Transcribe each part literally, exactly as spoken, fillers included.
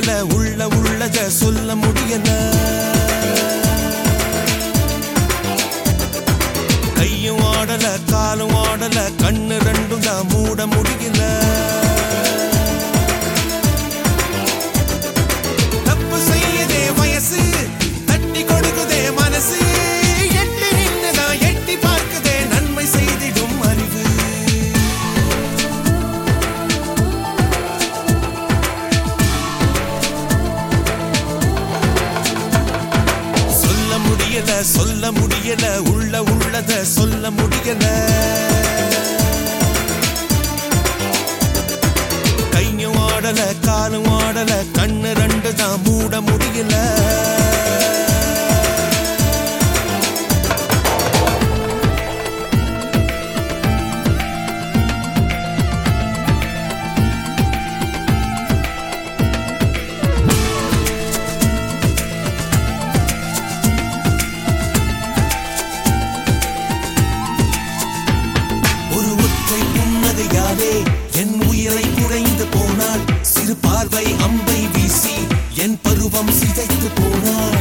முடியல உள்ள உள்ளத சொல்ல முடியல கையும் ஆடல காலும் ஆடல கண்ணு ரெண்டும் தான் மூட முடியல தப்பு செய்யதே வயசு தட்டி கொடுக்குதே மனசு எட்டி நின்னுதான் எட்டி பார்க்குதே நன்மை செய்திடும் அறிவு சொல்ல முடியல சொல்ல முடியல உள்ள உள்ளத சொல்ல முடியல கையும் ஆடல காலும் ஆடல கண்ணு ரெண்டு தான் மூட முடியல என் உயிரை குறைந்து போனாள் சிறு பார்வை அம்பை வீசி என் பருவம் சிதைத்து போனாள்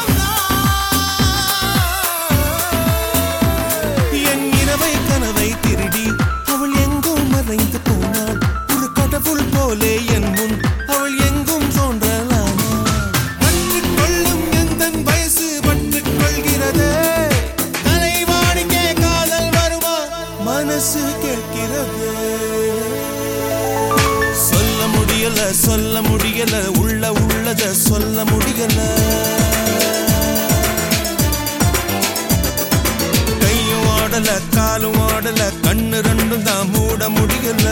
என் இரவை கனவை திருடி அவள் எங்கும் மறைந்து போனாள் ஒரு கடவுள் போலே என் முன் அவள் எங்கும் தோன்றலானாள் பற்றுக் கொள்ளும் எந்தன் வயசு பற்றுக் கொள்கிறதே தலைவாடிக்கே காதல் வருமா மனசு கேட்கிறது சொல்ல முடியல சொல்ல முடியல உள்ள உள்ளத சொல்ல முடியல கையும் ஆடல காலும் ஆடல கண்ணு ரெண்டும் தான் மூட முடியல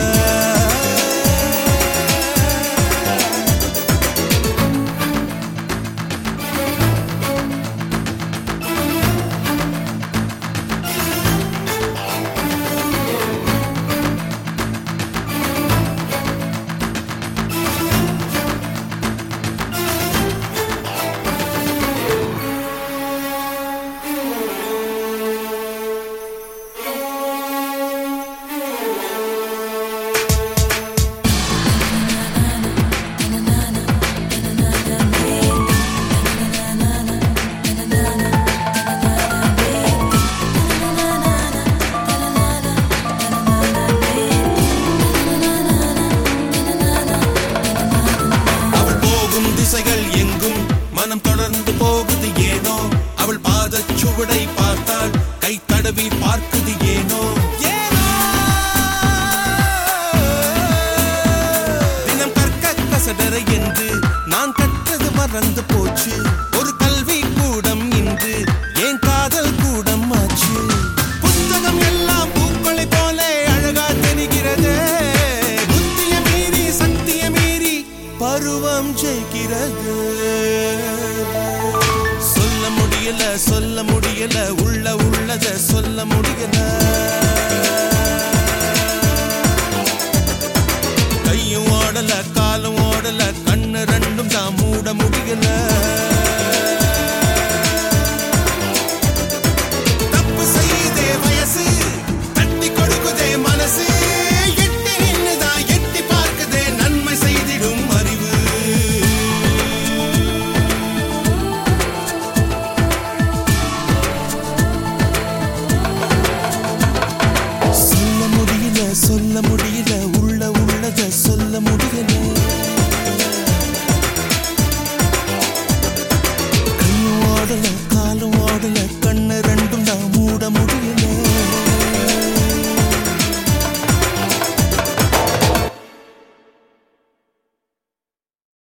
திசைகள் எங்கும் மனம் தொடர்ந்து போகுது ஏனோ அவள் பாதச் சுவடை பார்த்தாள் கை தடவி பார்க்குது ஏனோ தினம் கற்க கசடரை என்று நான் கற்றது மறந்து போச்சு ஒரு கல்வி கூடம் இன்று ஏன் காதல் கூடம் ஆச்சு புத்தகம் எல்லாம் பூக்களை போல அழகா தெரிகிறது புத்திய மீறி சக்திய மீறி பருவம் ஜெயிக்கிறது சொல்ல முடியல சொல்ல முடியல உள்ள உள்ளத சொல்ல முடியல கையும் ஆடல காலும் ஆடல கண்ணு ரெண்டும் தான் மூட முடியல தப்பு செய்தே வயசு தட்டி கொடுக்குதே மனசு எட்டி நின்னுதான் எட்டி பார்க்குதே நன்மை செய்திடும் அறிவு சொல்ல முடியல சொல்ல முடியல உள்ள உள்ளத சொல்ல முடியல கையும் ஆடல காலும் ஆடல கண்ணு